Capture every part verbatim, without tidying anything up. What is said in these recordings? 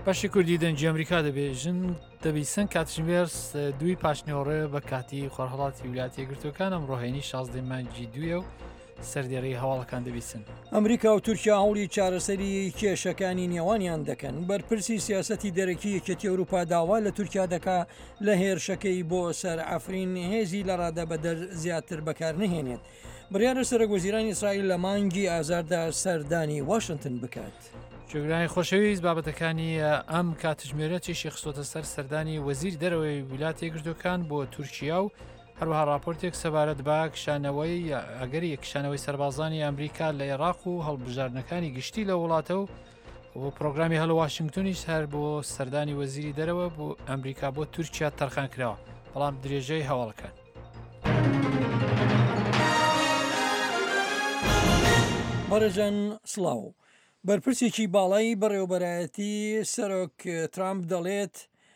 بەشی کوردی دەنگی ئەمریکا دەبێژن دەبیسن کاتژمێر دوی پاشنیۆڕێ بە کاتی خۆرهەڵاتی ویلایەتە یەکگرتووەکان ئەمڕۆهێنی شازدەی مانگی دوویە و سەردێڕی هەواڵەکان دەبیسن. ئەمریکا و تورکیا هەوڵی چارەسەری کێشەکانی نێوانیان دەکەن. بەرپرسی سیاسەتی دەرەکی یەکێتی ئەوروپا داوا لە تورکیا دەکا لە هێرشەکەی بۆ سەر ئەفرین هێزی لە ڕادە بەدەر زیاتر بەکار نهێنێت. بڕیارە سەرۆکوەزیرانی ئیسرائیل لە مانگی ئازاردا سەردانی واشنگتن بکات. جێگرانی خۆشەویست بابەتەکانی ئەم کاتژمێرە چێشی خستۆتە سەر سەردانی وەزیر دەرەوەی ویلایەتە یەکگرتووەکان بۆ تورکیا و هەروەها راپۆرتێک سەبارەت بە کشانەوەی ئەگەری کشانەوەی سەربازانی ئەمریکا لە عێراق و هەڵبژاردنەکانی گشتی لە وڵاتە و بۆ پرۆگرامی هەڵە واشنگتنیش هەر بۆ سەردانی وەزیری دەرەوە بۆ ئەمریکا بۆ تورکیا تەرخان کراوە بەڵام درێژەی هەواڵەکان. بەڕێژان سڵاو. بەرپرسێکی باڵایی بەڕێوەبەرایەتی سەرۆک ترامپ دەڵێت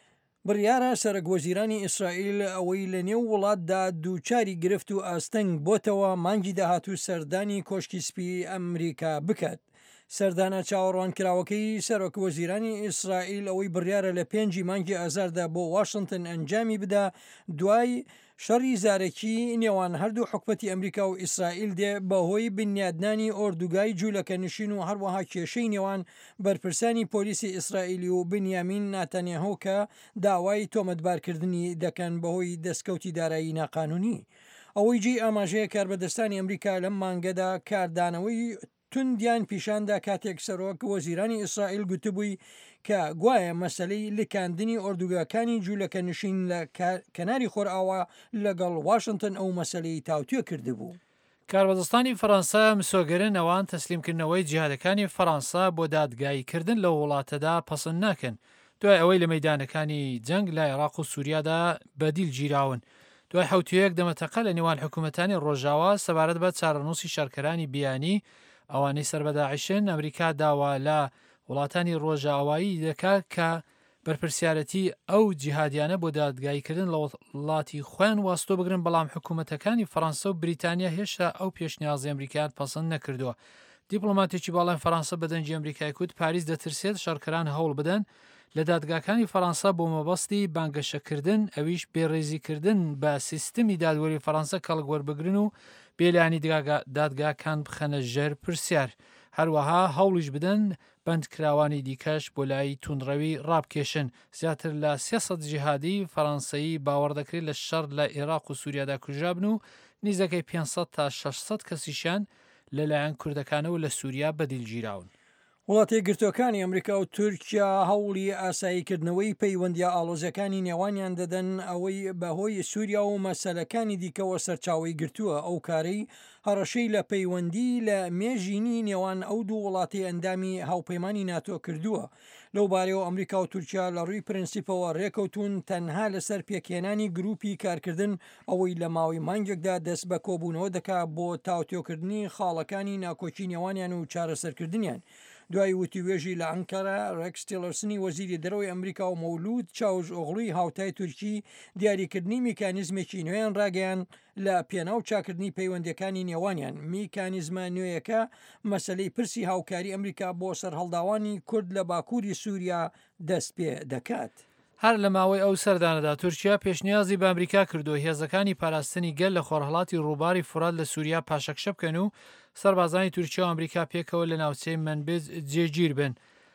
بڕیارە سەرۆکوەزیرانی ئیسرائیل ئەوەی لە نێو وڵاتدا دووچاری گرفت و ئاستەنگ بۆتەوە مانگی داهاتوو سەردانی کۆشکی سپی ئەمریکا بکات. سەردانە چاوەڕوان کراوەکەی سەرۆکوەزیرانی ئیسرائیل ئەوەی بڕیارە لە پێنجی مانگی ئازاردا بۆ واشنگتن ئەنجامی بدا دوای شەڕی زارێکی نێوان هەردوو حکومەتی ئەمریکا و ئیسرائیل دێ بەهۆی بنیادنانی ئۆردوگای جوولەکە نشین و هەروەها کێشەی نێوان بەرپرسانی پۆلیسی ئیسرائیلی و بنیامین ناتانیاهو کە داوای تۆمەتبارکردنی دەکەن بەهۆی دەستکەوتی دارایی ناقانونی. ئەوەی جێی ئاماژەیە کاربەدەستانی ئەمریکا لەم مانگەدا کاردانەوەی توندیان پیشاندا کاتێک سەرۆک وەزیرانی ئیسرائیل گوتبووی کە گوایە مەسلەی لکاندنی ئۆردوگاکانی جوولەکە نشین لە کەناری خۆرئاوا لەگەڵ واشنگتن ئەو مەسلەی تاوتوێ کردبوو. کاربەدەستانی فەڕەنسا مسۆگەرن ئەوان تەسلیمکردنەوەی جیهادەکانی فەڕەنسا بۆ دادگاییکردن لە وڵاتەدا پەسەند ناکەن دوای ئەوەی لە مەیدانەکانی جەنگ لە عێراق و سووریادا بەدیل گیراون. دوای حوتویەک دەمەتەقە لە نێوان حکوومەتانی ڕۆژاوا سەبارەت بە چارەنووسی شارکەرانی بیانی ئەوانەی سەربەداعیشن ئەمریکا داوا لە وڵاتانی ڕۆژاوایی دەکات کە بەرپرسیارەتی ئەو جیهادیانە بۆ دادگاییکردن لە وڵاتی خۆیان واستۆ بگرن بەڵام حکوومەتەکانی فەڕەنسا و بریتانیا هێشتا ئەو پێشنیازی ئەمریکایان پەسەند نەکردووە. دیپلۆماتێکی باڵای فەڕەنسا بە دەنگی ئەمریکای کوت پاریس دەترسێت شارکەران هەوڵ بدەن لە دادگاکانی فەڕەنسا بۆ مەبەستی بانگەشەکردن ئەویش بێڕێزیکردن بە سیستمی دادوەری فەڕەنسا کەڵگوەربگرن و بێلانی دادگاکان بخەنە ژێر پرسیار. هەروەها هەوڵیش بدەن بەندکراوانی دیکەش بۆ لای توندڕەوی ڕابکێشن. زیاتر لە سێسەد جیهادی فەڕەنسایی باوەڕ دەکرێت لە شەڕ لە عێراق و سووریادا کوژرابن و نیزەکەی پێنجسەد تا شەشسەد کەسیشیان لەلایەن کوردەکانەوە لە سووریا بەدیلگیراون. وڵاتی گرتوەکانی ئەمریکا و تورکیا هەوڵی ئاساییکردنەوەی پەیوەندیە ئاڵۆزەکانی نێوانیان دەدەن ئەوەی بەهۆی سووریا و مەسەلەکانی دیکەوە سەرچاوی گرتووە. ئەو کارەی هەڕەشەی لە پەیوەندی لە مێژینی نێوان ئەو دوو وڵاتی ئەندامی هاوپەیمانی ناتۆ کردووە. لەو بارەوە ئەمریکا و تورکیا لە ڕووی پرەنسیپەوە ڕێکەوتون تەنها لەسەر پێکهێنانی گروپی کارکردن ئەوەی لە ماوەی مانگێکدا دەست بە کۆبوونەوە دەکات بۆ تاوتێکردنی خاڵەکانی ناکۆچی نێوانیان و چارەسەرکردنیان. دوای وتیوێژی لە ئەنکارا ڕێکس تیلەرسنی وەزیری دەرەوەی ئەمریکا و مەولود چاوژ ئۆغڵووی هاوتای تورکی دیاریکردنی میکانیزمێکی نوێیان ڕاگەیان لە پێناو چاکردنی پەیوەندەکانی نێوانیان. میکانیزمە نوێیەکە مەسلەی پرسی هاوکاری ئەمریکا بۆ سەر هەڵداوانی کورد لە باکووری سووریا دەست پێ دەکات. هەر لە ماوەی ئەو سەردانەدا تورکیا پێشنیازی بە ئەمریکا کردو هێزەکانی پاراستنی گەل لە خۆرهەڵاتی ڕووباری فورات لە سووریا پاشەکشە بکەن و سەربازانی تورکیا و ئەمریکا پێکەوە لە ناوچەی منبێز جێگیر بن.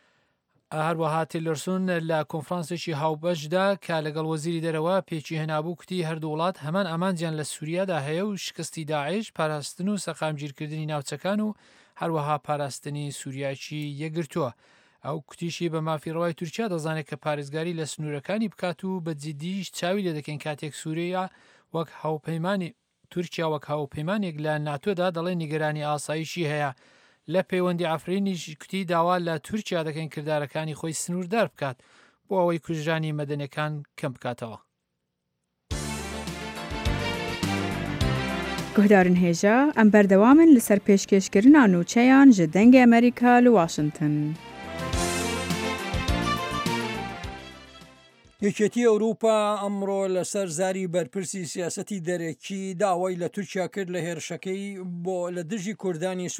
هەروەها تیلەرسون لە کۆنفرانسێکی هاوبەشدا کە لەگەڵ وەزیری دەرەوە پێچی هێنابوو کوتی هەردوو وڵات هەمان ئامانجیان لە سووریادا هەیە و شکستی داعش پاراستن و سەقامگیرکردنی ناوچەکان و هەروەها پاراستنی سووریاکی یەکگرتووە. ئەو کوتیشی بە مافیڕەوای تورکیا دەزانێت کە پارێزگاری لە سنوورەکانی بکات و بە جددیش چاوی لێ دەکەن کاتێک سووریا وەک هاوپەیمانی تورکیا وەک هاوپەیمانێک لە ناتۆدا دەڵێن نیگەرانی ئاسایشی هەیە. لە پەیوەندی ئافرینیش کوتی داوا لە تورکیا دەکەن کردارەکانی خۆی سنووردار بکات بۆ ئەوەی کوژرانی مەدەنیەکان کەم بکاتەوە. گوهدارن هێژە ئەم بەردەوامن لەسەر پێشکەشکردنا نوچەیان ji dengê ئەمریکا li Washington. یەکێتی ئەوروپا ئەمڕۆ لەسەر زاری بەرپرسی سیاسەتی دەرەکی داوای لە تورکیا کرد لە هێرشەکەی بۆ لە دژی کوردانی